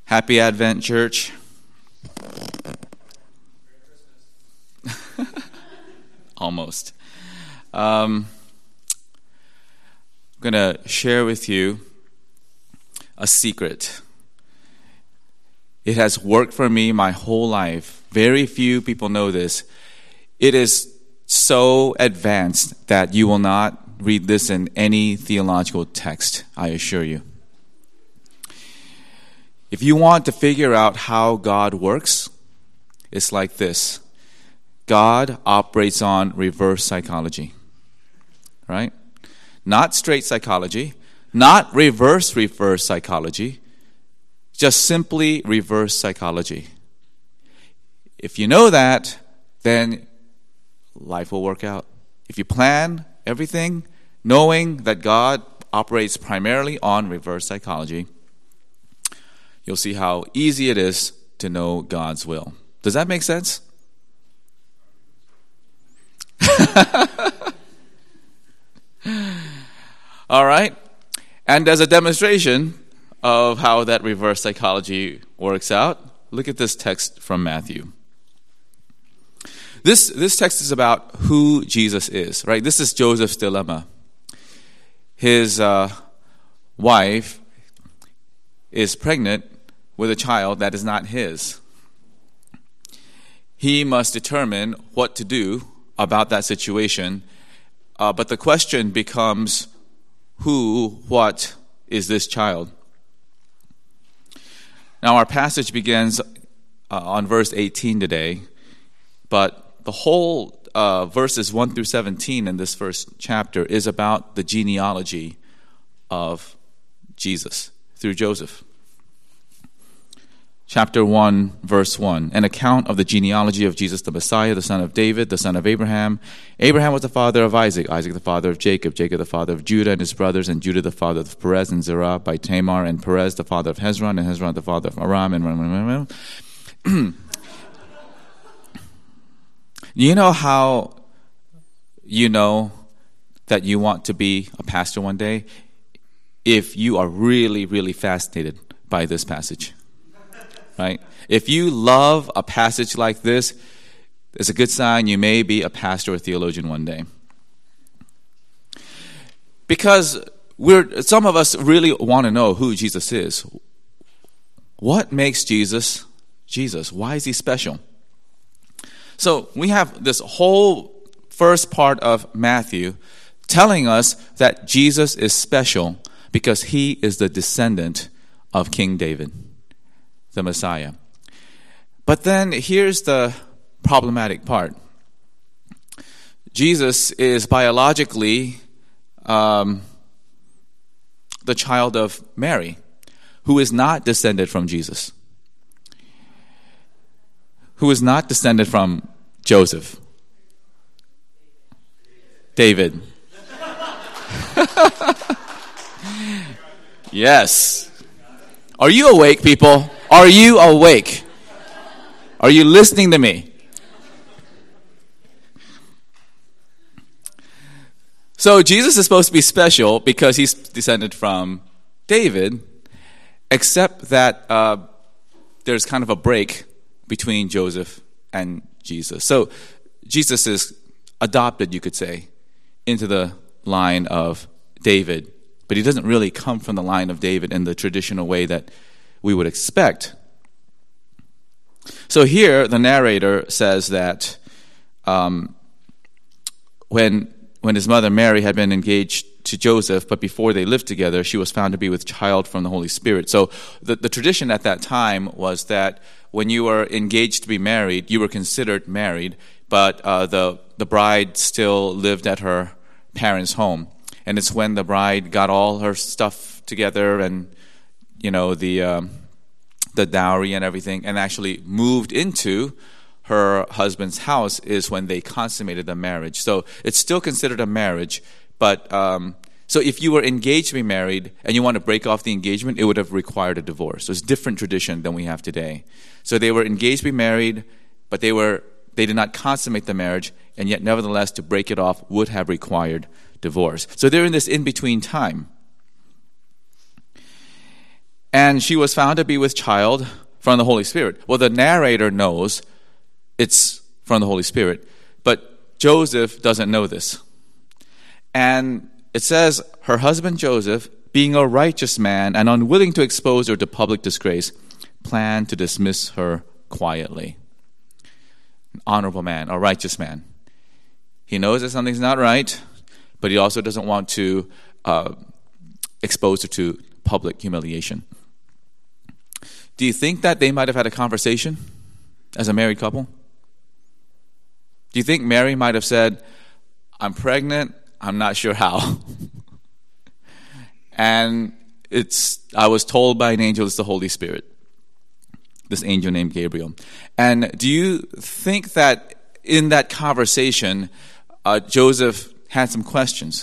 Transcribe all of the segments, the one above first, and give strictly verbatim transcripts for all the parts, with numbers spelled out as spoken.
Happy Advent, church. Almost. Um, I'm going to share with you a secret. It has worked for me my whole life. Very few people know this. It is so advanced that you will not read this in any theological text, I assure you. If you want to figure out how God works, it's like this. God operates on reverse psychology, right? Not straight psychology, not reverse reverse psychology, just simply reverse psychology. If you know that, then life will work out. If you plan everything knowing that God operates primarily on reverse psychology, you'll see how easy it is to know God's will. Does that make sense? All right. And as a demonstration of how that reverse psychology works out, look at this text from Matthew. This this text is about who Jesus is, right? This is Joseph's dilemma. His uh, wife is pregnant with a child that is not his. He must determine what to do about that situation. Uh, but the question becomes, who, what is this child? Now our passage begins uh, on verse eighteen today, but the whole uh, verses one through seventeen in this first chapter is about the genealogy of Jesus through Joseph. Chapter one, verse one, an account of the genealogy of Jesus the Messiah, the son of David, the son of Abraham. Abraham was the father of Isaac, Isaac the father of Jacob, Jacob the father of Judah and his brothers, and Judah the father of Perez and Zerah by Tamar, and Perez the father of Hezron, and Hezron the father of Aram, and you know how you know that you want to be a pastor one day? If you are really, really fascinated by this passage. Right? If you love a passage like this, it's a good sign you may be a pastor or theologian one day. Because we're some of us really want to know who Jesus is. What makes Jesus Jesus? Why is he special? So we have this whole first part of Matthew telling us that Jesus is special because he is the descendant of King David, the Messiah. But then here's the problematic part. Jesus is biologically um, the child of Mary, who is not descended from Jesus, who is not descended from Joseph, David. Yes. Are you awake, people? Are you awake? Are you listening to me? So Jesus is supposed to be special because he's descended from David, except that uh, there's kind of a break between Joseph and Jesus. So Jesus is adopted, you could say, into the line of David, but he doesn't really come from the line of David in the traditional way that we would expect. So here, the narrator says that um, when when his mother Mary had been engaged to Joseph, but before they lived together, she was found to be with child from the Holy Spirit. So the, the tradition at that time was that when you were engaged to be married, you were considered married, but uh, the the bride still lived at her parents' home. And it's when the bride got all her stuff together and, you know, the um, the dowry and everything, and actually moved into her husband's house is when they consummated the marriage. So it's still considered a marriage, but um, so if you were engaged to be married and you want to break off the engagement, it would have required a divorce. So it's a different tradition than we have today. So they were engaged to be married, but they were they did not consummate the marriage, and yet nevertheless to break it off would have required divorce. So they're in this in-between time. And she was found to be with child from the Holy Spirit. Well, the narrator knows it's from the Holy Spirit, but Joseph doesn't know this. And it says, her husband Joseph, being a righteous man and unwilling to expose her to public disgrace, planned to dismiss her quietly. An honorable man, a righteous man. He knows that something's not right, but he also doesn't want to uh, expose her to public humiliation. Do you think that they might have had a conversation as a married couple? Do you think Mary might have said, I'm pregnant, I'm not sure how. And it's I was told by an angel it's the Holy Spirit. This angel named Gabriel. And do you think that in that conversation, uh, Joseph had some questions?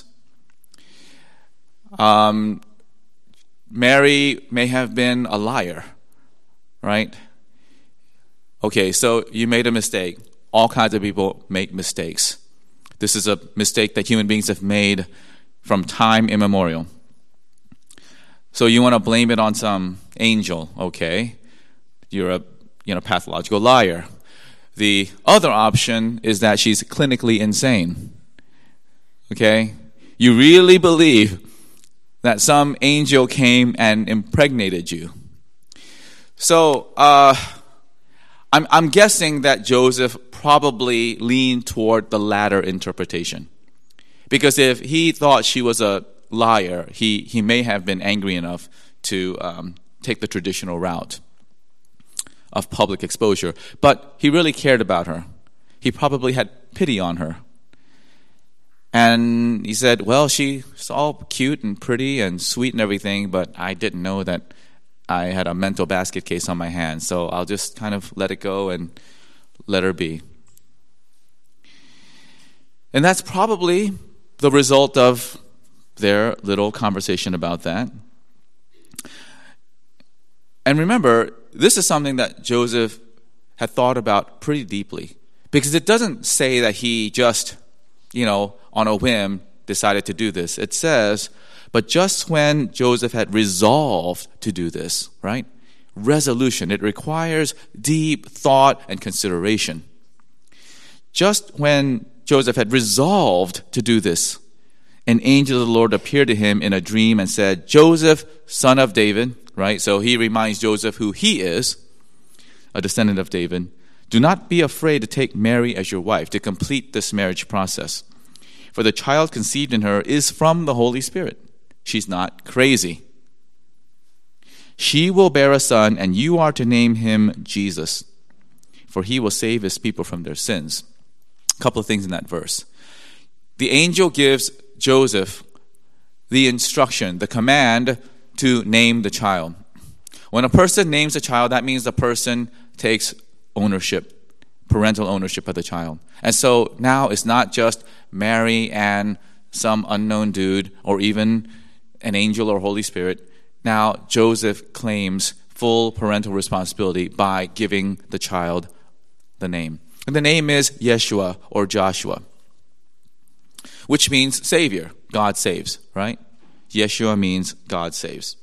Um, Mary may have been a liar, right? Okay, so you made a mistake. All kinds of people make mistakes. This is a mistake that human beings have made from time immemorial. So you want to blame it on some angel, okay? You're a you know pathological liar. The other option is that she's clinically insane. Okay? You really believe that some angel came and impregnated you. So uh, I'm, I'm guessing that Joseph probably leaned toward the latter interpretation. Because if he thought she was a liar, he, he may have been angry enough to um, take the traditional route of public exposure. But he really cared about her. He probably had pity on her. And he said, well, she's all cute and pretty and sweet and everything, but I didn't know that I had a mental basket case on my hands, so I'll just kind of let it go and let her be. And that's probably the result of their little conversation about that. And remember, this is something that Joseph had thought about pretty deeply, because it doesn't say that he just, you know, on a whim decided to do this. It says, but just when Joseph had resolved to do this, right? Resolution. It requires deep thought and consideration. Just when Joseph had resolved to do this, an angel of the Lord appeared to him in a dream and said, Joseph, son of David, right? So he reminds Joseph who he is, a descendant of David. Do not be afraid to take Mary as your wife, to complete this marriage process. For the child conceived in her is from the Holy Spirit. She's not crazy. She will bear a son, and you are to name him Jesus, for he will save his people from their sins. A couple of things in that verse. The angel gives Joseph the instruction, the command to name the child. When a person names a child, that means the person takes ownership, parental ownership of the child. And so now it's not just Mary and some unknown dude or even an angel or Holy Spirit. Now Joseph claims full parental responsibility by giving the child the name. And the name is Yeshua or Joshua, which means Savior. God saves, right? Yeshua means God saves.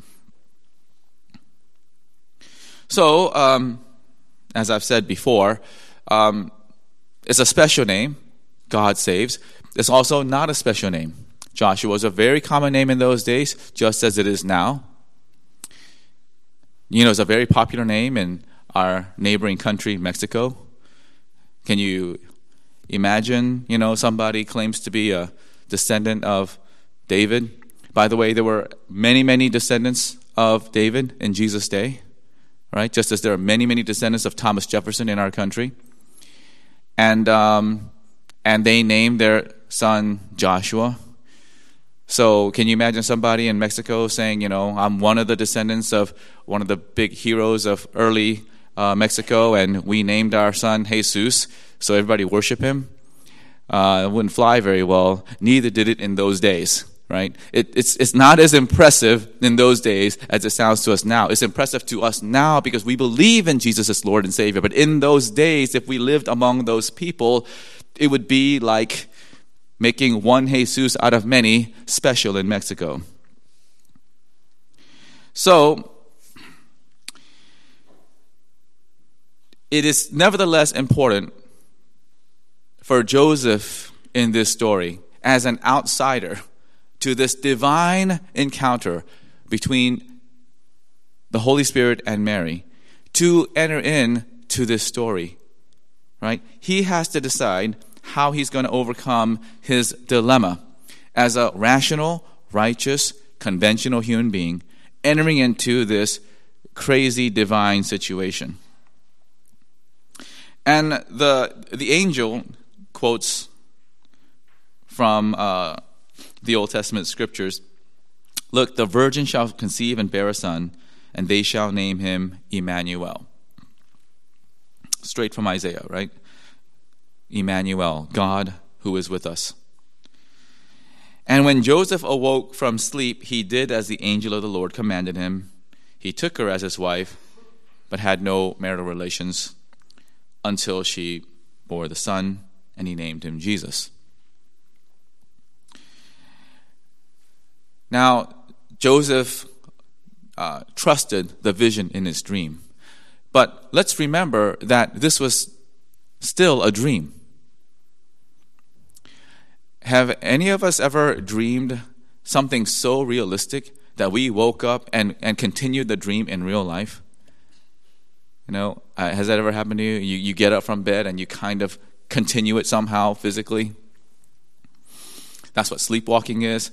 So, um, as I've said before, um, it's a special name, God saves. It's also not a special name. Joshua was a very common name in those days, just as it is now. You know, it's a very popular name in our neighboring country, Mexico. Can you imagine, you know, somebody claims to be a descendant of David? By the way, there were many, many descendants of David in Jesus' day, right? Just as there are many, many descendants of Thomas Jefferson in our country. And um, and they named their son Joshua. So can you imagine somebody in Mexico saying, you know, I'm one of the descendants of one of the big heroes of early uh, Mexico, and we named our son Jesus, so everybody worship him? Uh, it wouldn't fly very well. Neither did it in those days, right? It, it's it's not as impressive in those days as it sounds to us now. It's impressive to us now because we believe in Jesus as Lord and Savior. But in those days, if we lived among those people, it would be like making one Jesus out of many special in Mexico. So, it is nevertheless important for Joseph in this story, as an outsider to this divine encounter between the Holy Spirit and Mary, to enter in to this story, right? He has to decide how he's going to overcome his dilemma as a rational, righteous, conventional human being entering into this crazy divine situation. And the the angel quotes from uh, the Old Testament scriptures, "Look, the virgin shall conceive and bear a son, and they shall name him Emmanuel." Straight from Isaiah, right? Emmanuel, God who is with us. And when Joseph awoke from sleep, he did as the angel of the Lord commanded him. He took her as his wife, but had no marital relations until she bore the son, and he named him Jesus. Now, Joseph uh, trusted the vision in his dream. But let's remember that this was still a dream. Have any of us ever dreamed something so realistic that we woke up and, and continued the dream in real life? You know, uh, has that ever happened to you? you? You get up from bed and you kind of continue it somehow physically. That's what sleepwalking is.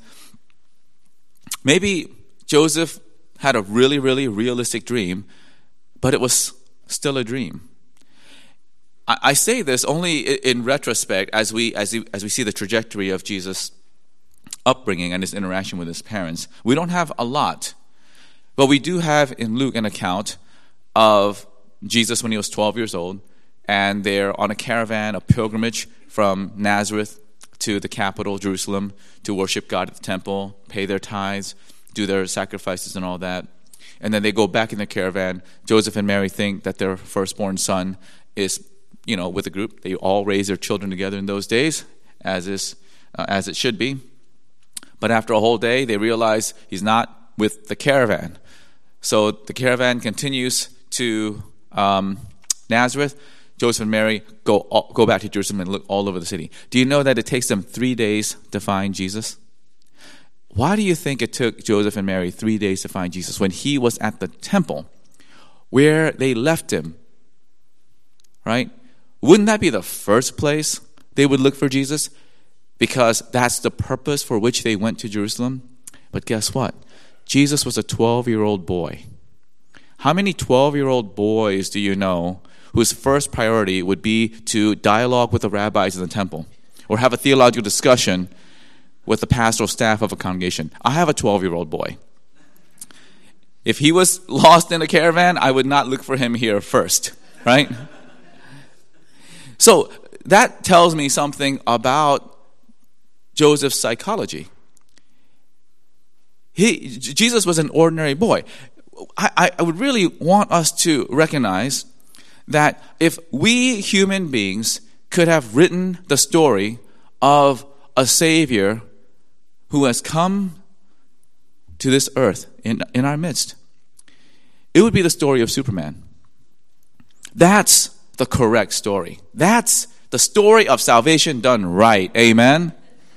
Maybe Joseph had a really, really realistic dream, but it was still a dream. I, I say this only in, in retrospect as we as, he, as we see the trajectory of Jesus' upbringing and his interaction with his parents. We don't have a lot, but we do have in Luke an account of Jesus when he was twelve years old, and they're on a caravan, a pilgrimage from Nazareth to the capital, Jerusalem, to worship God at the temple, pay their tithes, do their sacrifices and all that. And then they go back in their caravan. Joseph and Mary think that their firstborn son is, you know, with a group. They all raise their children together in those days, as is uh, as it should be. But after a whole day, they realize he's not with the caravan. So the caravan continues to um, Nazareth. Joseph and Mary go all, go back to Jerusalem and look all over the city. Do you know that it takes them three days to find Jesus? Why do you think it took Joseph and Mary three days to find Jesus when he was at the temple where they left him? Right? Wouldn't that be the first place they would look for Jesus? Because that's the purpose for which they went to Jerusalem. But guess what? Jesus was a twelve-year-old boy. How many twelve-year-old boys do you know whose first priority would be to dialogue with the rabbis in the temple or have a theological discussion with the pastoral staff of a congregation? I have a twelve-year-old boy. If he was lost in a caravan, I would not look for him here first, right? So that tells me something about Joseph's psychology. He, Jesus was an ordinary boy. I, I would really want us to recognize that if we human beings could have written the story of a Savior who has come to this earth in, in our midst, it would be the story of Superman. That's the correct story. That's the story of salvation done right. Amen?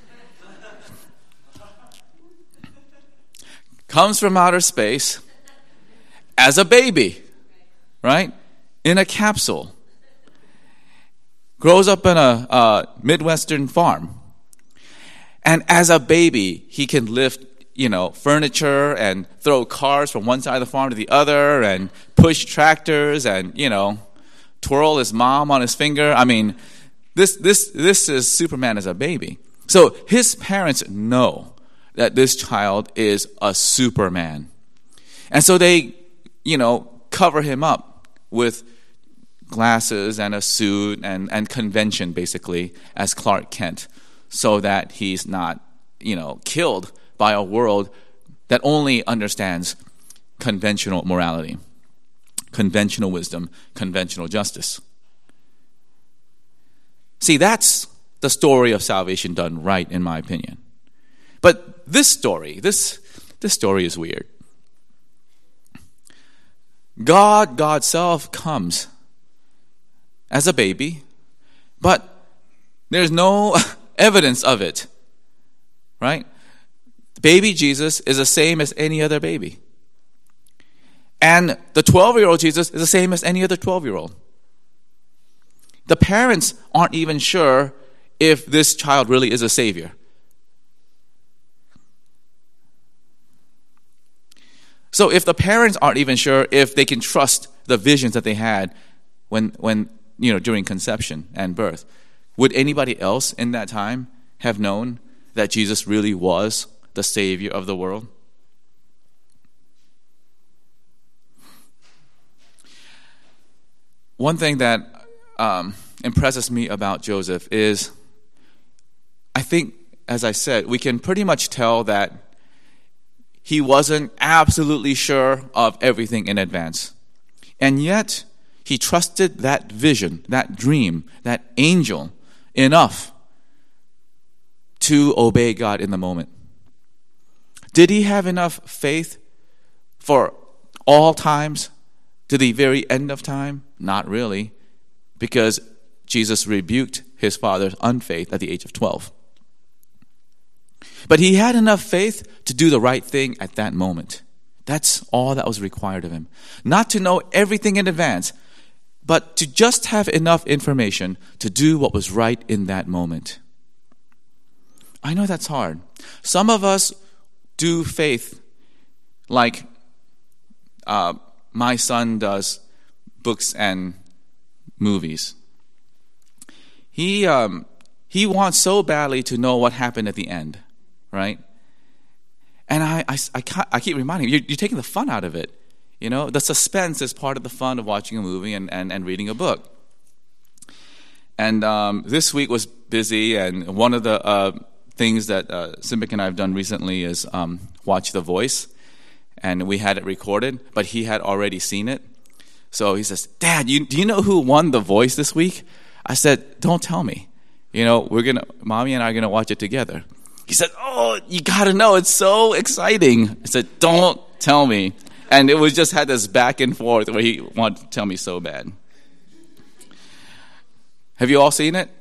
Comes from outer space as a baby, right? In a capsule. Grows up in a, a Midwestern farm. And as a baby, he can lift, you know, furniture and throw cars from one side of the farm to the other and push tractors and, you know, twirl his mom on his finger. I mean, this this this is Superman as a baby. So his parents know that this child is a Superman. And so they, you know, cover him up with glasses and a suit and, and convention, basically, as Clark Kent, so that he's not, you know, killed by a world that only understands conventional morality, conventional wisdom, conventional justice. See, that's the story of salvation done right, in my opinion. But this story, this, this story is weird. God, God's self, comes as a baby, but there's no evidence of it, right? Baby Jesus is the same as any other baby. And the twelve-year-old Jesus is the same as any other twelve-year-old. The parents aren't even sure if this child really is a savior. So if the parents aren't even sure if they can trust the visions that they had when, when you know, during conception and birth, would anybody else in that time have known that Jesus really was the Savior of the world? One thing that um, impresses me about Joseph is, I think, as I said, we can pretty much tell that he wasn't absolutely sure of everything in advance. And yet, he trusted that vision, that dream, that angel enough to obey God in the moment. Did he have enough faith for all times, to the very end of time? Not really, because Jesus rebuked his father's unfaith at the age of twelve. But he had enough faith to do the right thing at that moment. That's all that was required of him. Not to know everything in advance, but to just have enough information to do what was right in that moment. I know that's hard. Some of us do faith like uh, my son does books and movies. He um, he wants so badly to know what happened at the end, right? And I I, I, I keep reminding him, you're, you're taking the fun out of it. You know, the suspense is part of the fun of watching a movie and, and, and reading a book. And um, this week was busy, and one of the uh, things that uh, Simic and I have done recently is um, watch The Voice. And we had it recorded, but he had already seen it. So he says, Dad, you, do you know who won The Voice this week? I said, don't tell me. You know, we're gonna, Mommy and I are going to watch it together. He said, oh, you got to know, it's so exciting. I said, don't tell me. And it was just had this back and forth where he wanted to tell me so bad. Have you all seen it?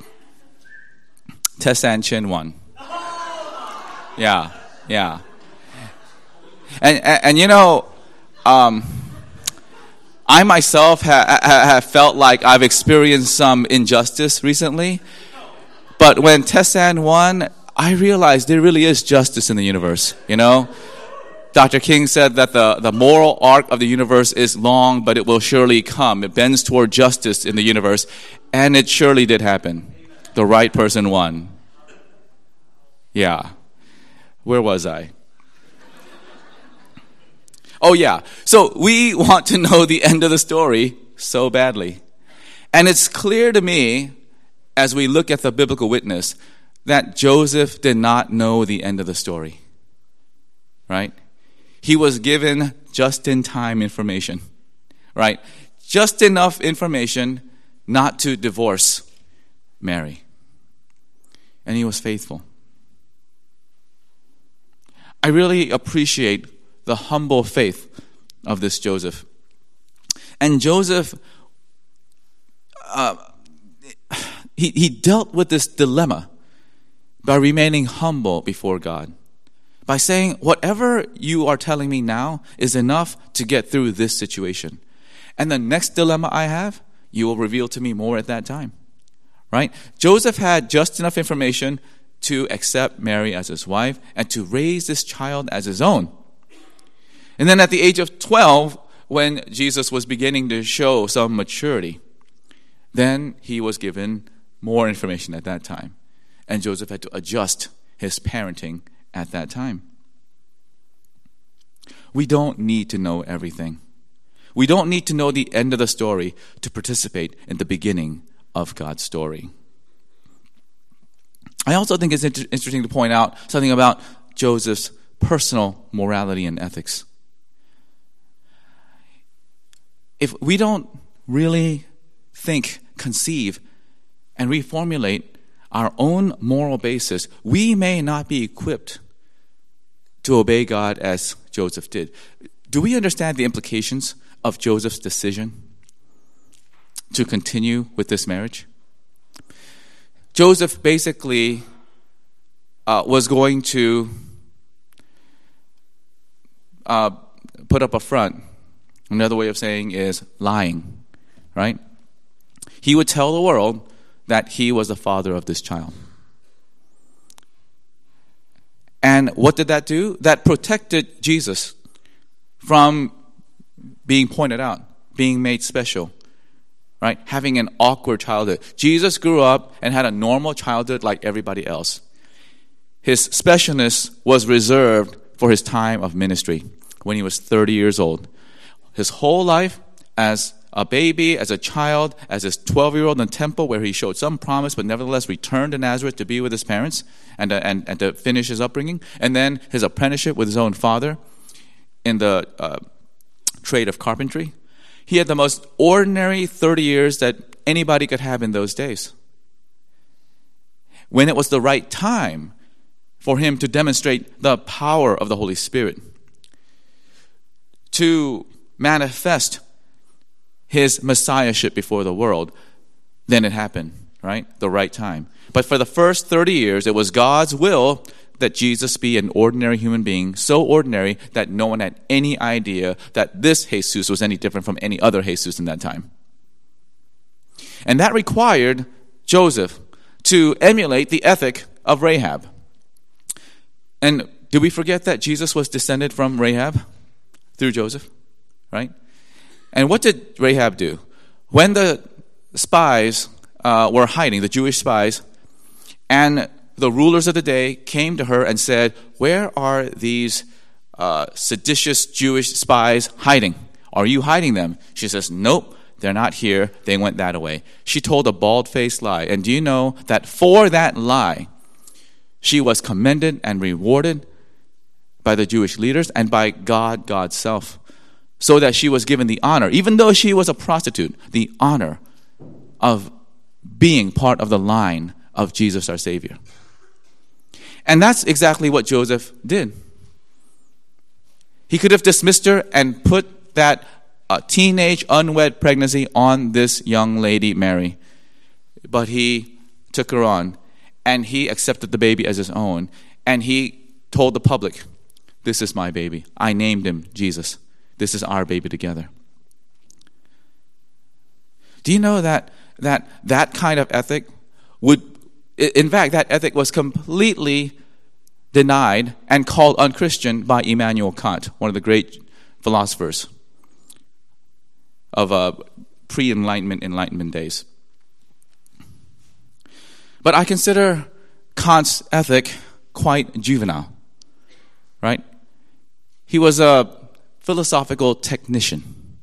Tessa and Chin won. Yeah, yeah. And, and, and you know, um, I myself ha, ha, have felt like I've experienced some injustice recently. But when Tessan won, I realized there really is justice in the universe, you know? Doctor King said that the, the moral arc of the universe is long, but it will surely come. It bends toward justice in the universe. And it surely did happen. The right person won. Yeah. Where was I? Oh, yeah. So we want to know the end of the story so badly. And it's clear to me, as we look at the biblical witness, that Joseph did not know the end of the story. Right? He was given just-in-time information. Right? Just enough information not to divorce Mary. And he was faithful. I really appreciate the humble faith of this Joseph. And Joseph, uh, he, he dealt with this dilemma by remaining humble before God. By saying, whatever you are telling me now is enough to get through this situation. And the next dilemma I have, you will reveal to me more at that time. Right? Joseph had just enough information to accept Mary as his wife and to raise this child as his own. And then at the age of twelve, when Jesus was beginning to show some maturity, then he was given more information at that time. And Joseph had to adjust his parenting at that time. We don't need to know everything. We don't need to know the end of the story to participate in the beginning of God's story. I also think it's inter- interesting to point out something about Joseph's personal morality and ethics. If we don't really think, conceive, and reformulate our own moral basis, we may not be equipped to obey God as Joseph did. Do we understand the implications of Joseph's decision? to continue with this marriage? Joseph basically uh, was going to uh, put up a front. Another way of saying is lying, right? He would tell the world that he was the father of this child. And what did that do? That protected Jesus from being pointed out, being made special, right? Having an awkward childhood. Jesus grew up and had a normal childhood like everybody else. His specialness was reserved for his time of ministry when he was thirty years old. His whole life as a baby, as a child, as his twelve-year-old in the temple where he showed some promise but nevertheless returned to Nazareth to be with his parents and, uh, and, and to finish his upbringing. And then his apprenticeship with his own father in the uh, trade of carpentry. He had the most ordinary thirty years that anybody could have in those days. When it was the right time for him to demonstrate the power of the Holy Spirit, to manifest his messiahship before the world, then it happened, right? The right time. But for the first thirty years, it was God's will that Jesus be an ordinary human being, so ordinary that no one had any idea that this Jesus was any different from any other Jesus in that time. And that required Joseph to emulate the ethic of Rahab. And do we forget that Jesus was descended from Rahab through Joseph, right? And what did Rahab do? When the spies uh, were hiding, the Jewish spies, and the rulers of the day came to her and said, where are these uh, seditious Jewish spies hiding? Are you hiding them? She says, nope, they're not here. They went that way. She told a bald-faced lie. And do you know that for that lie, she was commended and rewarded by the Jewish leaders and by God, God's self, so that she was given the honor, even though she was a prostitute, the honor of being part of the line of Jesus our Savior. And that's exactly what Joseph did. He could have dismissed her and put that uh, teenage unwed pregnancy on this young lady, Mary. But he took her on, and he accepted the baby as his own, and he told the public, this is my baby. I named him Jesus. This is our baby together. Do you know that that that kind of ethic would, in fact, that ethic was completely denied and called unchristian by Immanuel Kant, one of the great philosophers of uh, pre-Enlightenment, Enlightenment days. But I consider Kant's ethic quite juvenile, right? He was a philosophical technician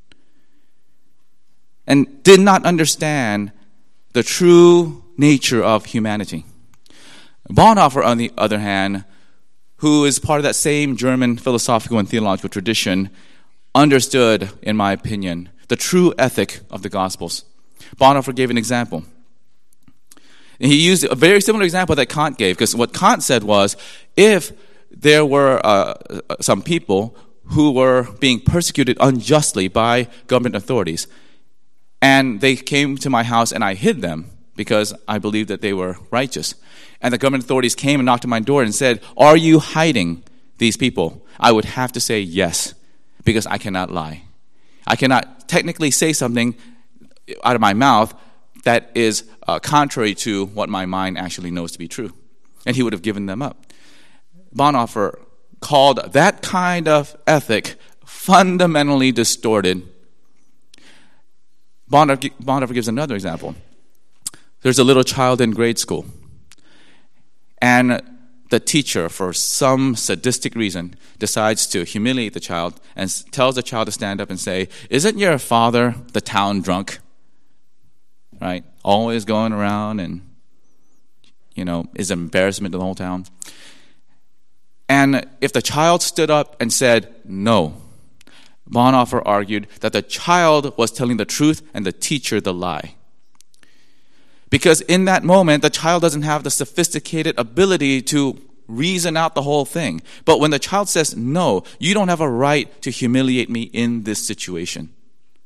and did not understand the true nature of humanity. Bonhoeffer, on the other hand, who is part of that same German philosophical and theological tradition, understood, in my opinion, the true ethic of the Gospels. Bonhoeffer gave an example. He used a very similar example that Kant gave, because what Kant said was, if there were uh, some people who were being persecuted unjustly by government authorities, and they came to my house and I hid them because I believed that they were righteous, and the government authorities came and knocked on my door and said, are you hiding these people? I would have to say yes, because I cannot lie. I cannot technically say something out of my mouth that is uh, contrary to what my mind actually knows to be true. And he would have given them up. Bonhoeffer called that kind of ethic fundamentally distorted. Bonhoeffer, Bonhoeffer gives another example. There's a little child in grade school, and the teacher, for some sadistic reason, decides to humiliate the child and tells the child to stand up and say, isn't your father the town drunk? Right? Always going around and, you know, is an embarrassment to the whole town. And if the child stood up and said no, Bonhoeffer argued that the child was telling the truth and the teacher the lie. Because in that moment, the child doesn't have the sophisticated ability to reason out the whole thing. But when the child says, no, you don't have a right to humiliate me in this situation,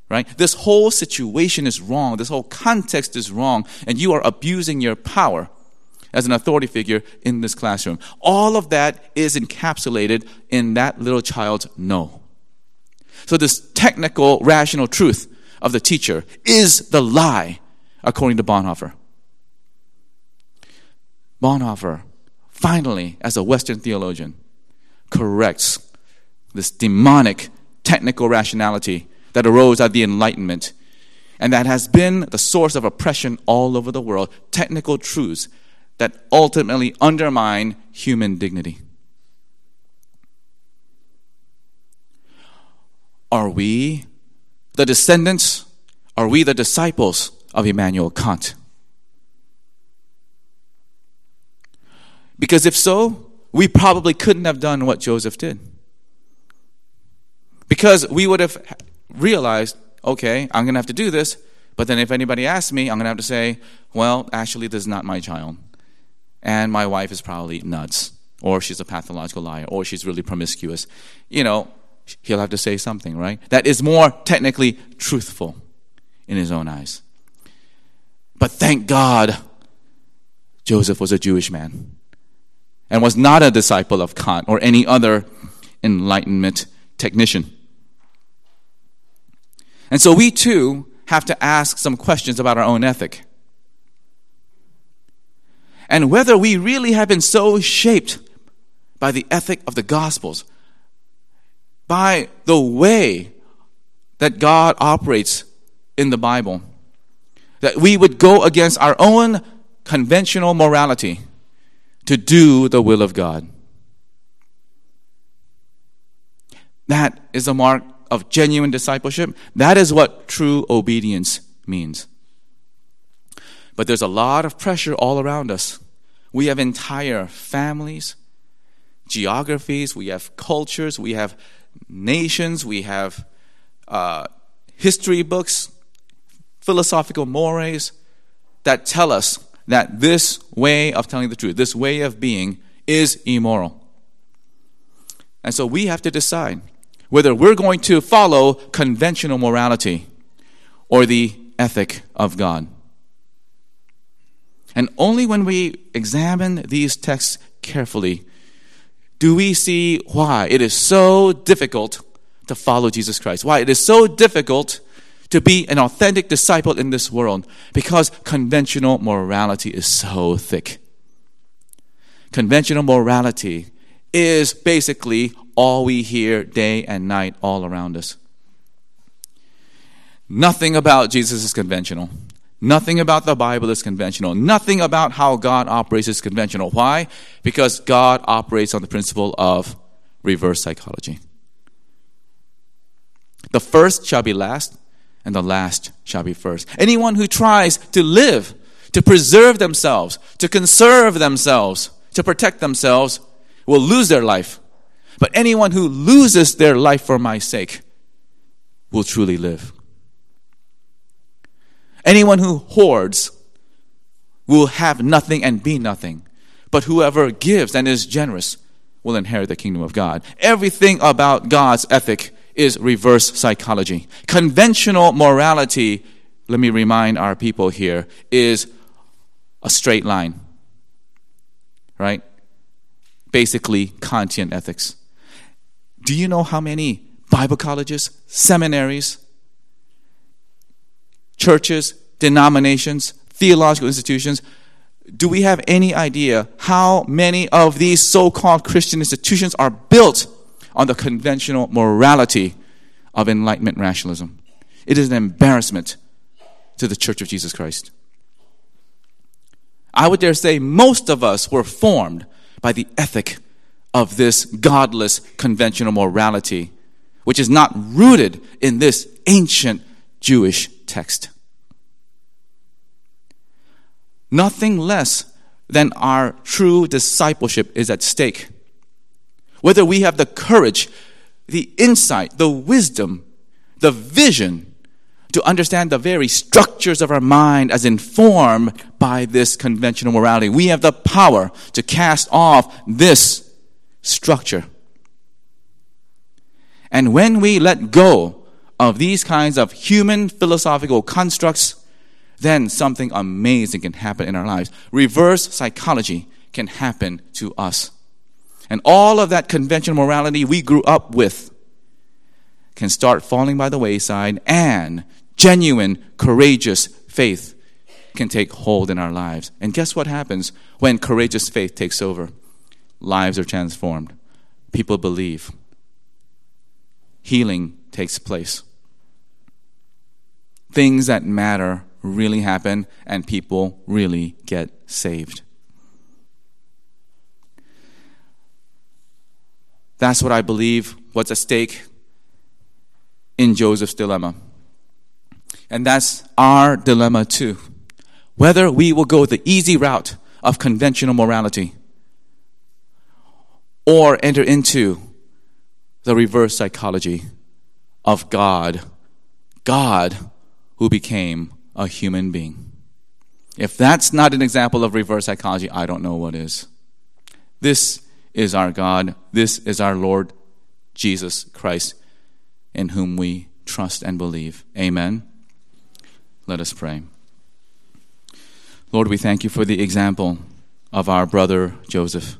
right? This whole situation is wrong. This whole context is wrong. And you are abusing your power as an authority figure in this classroom. All of that is encapsulated in that little child's no. So this technical, rational truth of the teacher is the lie, according to Bonhoeffer. Bonhoeffer, finally, as a Western theologian, corrects this demonic technical rationality that arose out of the Enlightenment and that has been the source of oppression all over the world. Technical truths that ultimately undermine human dignity. Are we the descendants? Are we the disciples of Immanuel Kant? Because if so, we probably couldn't have done what Joseph did. Because we would have realized, okay, I'm going to have to do this, but then if anybody asks me, I'm going to have to say, well, actually, this is not my child. And my wife is probably nuts, or she's a pathological liar, or she's really promiscuous. You know, he'll have to say something, right? That is more technically truthful in his own eyes. But thank God, Joseph was a Jewish man and was not a disciple of Kant or any other Enlightenment technician. And so we too have to ask some questions about our own ethic. And whether we really have been so shaped by the ethic of the Gospels, by the way that God operates in the Bible, that we would go against our own conventional morality to do the will of God. That is a mark of genuine discipleship. That is what true obedience means. But there's a lot of pressure all around us. We have entire families, geographies, we have cultures, we have nations, we have uh, history books, philosophical mores that tell us that this way of telling the truth, this way of being, is immoral. And so we have to decide whether we're going to follow conventional morality or the ethic of God. And only when we examine these texts carefully do we see why it is so difficult to follow Jesus Christ, why it is so difficult to be an authentic disciple in this world, because conventional morality is so thick. Conventional morality is basically all we hear day and night all around us. Nothing about Jesus is conventional. Nothing about the Bible is conventional. Nothing about how God operates is conventional. Why? Because God operates on the principle of reverse psychology. The first shall be last, and the last shall be first. Anyone who tries to live, to preserve themselves, to conserve themselves, to protect themselves, will lose their life. But anyone who loses their life for my sake will truly live. Anyone who hoards will have nothing and be nothing. But whoever gives and is generous will inherit the kingdom of God. Everything about God's ethic is reverse psychology. Conventional morality, let me remind our people here, is a straight line. Right? Basically, Kantian ethics. Do you know how many Bible colleges, seminaries, churches, denominations, theological institutions, do we have any idea how many of these so-called Christian institutions are built on the conventional morality of Enlightenment rationalism? It is an embarrassment to the Church of Jesus Christ. I would dare say most of us were formed by the ethic of this godless conventional morality, which is not rooted in this ancient Jewish text. Nothing less than our true discipleship is at stake. Whether we have the courage, the insight, the wisdom, the vision to understand the very structures of our mind as informed by this conventional morality. We have the power to cast off this structure. And when we let go of these kinds of human philosophical constructs, then something amazing can happen in our lives. Reverse psychology can happen to us. And all of that conventional morality we grew up with can start falling by the wayside, and genuine, courageous faith can take hold in our lives. And guess what happens when courageous faith takes over? Lives are transformed. People believe. Healing takes place. Things that matter really happen, and people really get saved. That's what I believe what's at stake in Joseph's dilemma. And that's our dilemma too. Whether we will go the easy route of conventional morality or enter into the reverse psychology of God, God who became a human being. If that's not an example of reverse psychology, I don't know what is. This is our God. This is our Lord Jesus Christ, in whom we trust and believe. Amen. Let us pray. Lord, we thank you for the example of our brother Joseph.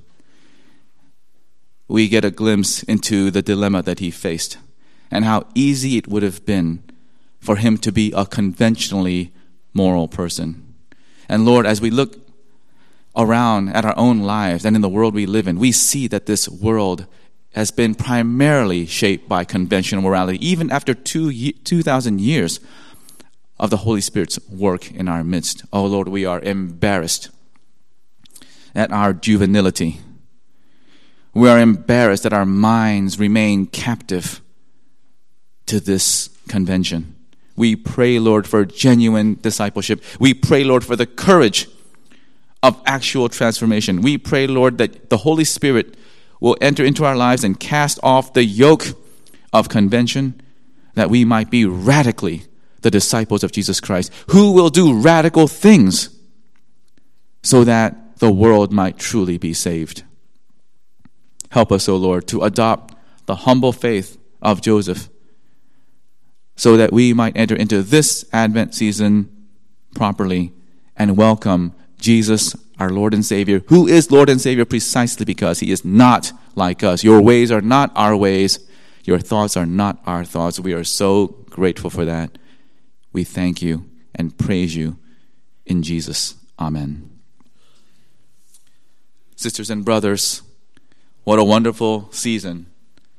We get a glimpse into the dilemma that he faced and how easy it would have been for him to be a conventionally moral person. And Lord, as we look around at our own lives and in the world we live in, we see that this world has been primarily shaped by conventional morality, even after two two thousand years of the Holy Spirit's work in our midst. Oh Lord, we are embarrassed at our juvenility. We are embarrassed that our minds remain captive to this convention. We pray, Lord, for genuine discipleship. We pray, Lord, for the courage of actual transformation. We pray, Lord, that the Holy Spirit will enter into our lives and cast off the yoke of convention, that we might be radically the disciples of Jesus Christ, who will do radical things so that the world might truly be saved. Help us, O Lord, to adopt the humble faith of Joseph so that we might enter into this Advent season properly and welcome Jesus, our Lord and Savior, who is Lord and Savior precisely because he is not like us. Your ways are not our ways. Your thoughts are not our thoughts. We are so grateful for that. We thank you and praise you in Jesus. Amen. Sisters and brothers, what a wonderful season